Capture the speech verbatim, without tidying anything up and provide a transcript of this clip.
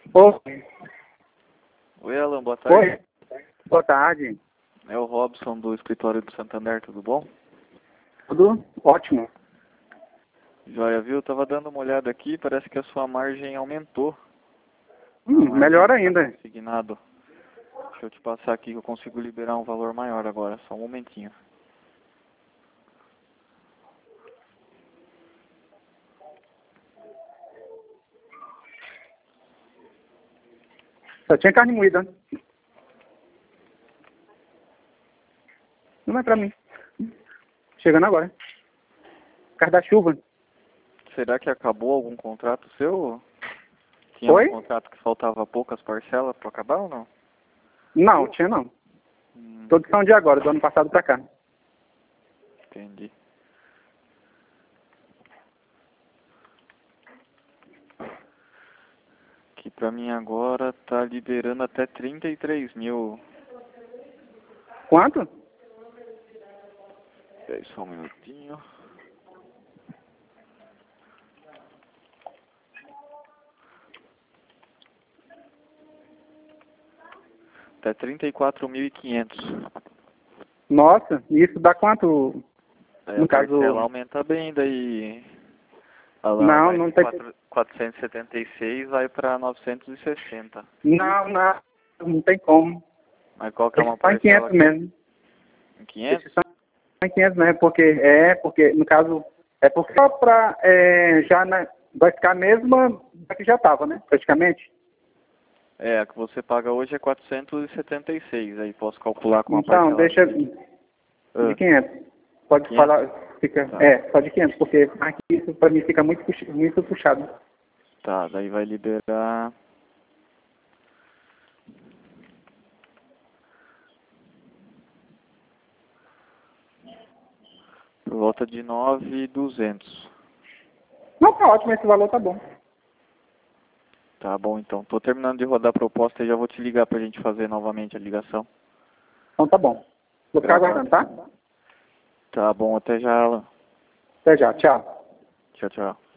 Oi. Oi, Alan, boa tarde. Oi. Boa tarde. É o Robson do escritório do Santander, tudo bom? Tudo ótimo. Joia, viu? Eu tava dando uma olhada aqui, parece que a sua margem aumentou. Hum, A margem melhor que tá ainda. consignado. Deixa eu te passar aqui que eu consigo liberar um valor maior agora, só um momentinho. Só tinha carne moída. Não é pra mim. Chegando agora. Por causa da chuva. Será que acabou algum contrato seu? Tinha Oi? um contrato que faltava poucas parcelas para acabar ou não? Não, tinha não. Hum, Todos são de agora, do ano passado pra cá. entendi. Que pra mim agora tá liberando até trinta e três mil. Quanto? Espera aí só um minutinho. Até trinta e quatro mil e quinhentos. Nossa, e isso dá quanto? Aí No a caso... parcela aumenta bem, daí ela Não, vai não de tem... quatro- quatrocentos e setenta e seis vai para novecentos e sessenta. Não, não. Não tem como. Mas qual que é Esse uma só em parcela? quinhentos mesmo. Em Esse quinhentos? só em quinhentos mesmo, porque... É, porque, no caso... É porque só pra... É, já na, vai ficar a mesma da que já tava, né? Praticamente. É, a que você paga hoje é quatrocentos e setenta e seis, aí posso calcular com a Então, parcela deixa... de... De Ah, quinhentos. Pode quinhentos? falar, fica, Tá. é, só de quinhentos, porque aqui isso pra mim fica muito, puxa- muito puxado. Tá, daí vai liberar... Por volta de nove mil e duzentos. Não, tá ótimo, esse valor tá bom. Tá bom, então. Tô terminando de rodar a proposta e já vou te ligar pra gente fazer novamente a ligação. Então tá bom. Vou ficar Gravado. aguardando, tá? Tá bom, até já, Alan. Até já, tchau. Tchau, tchau.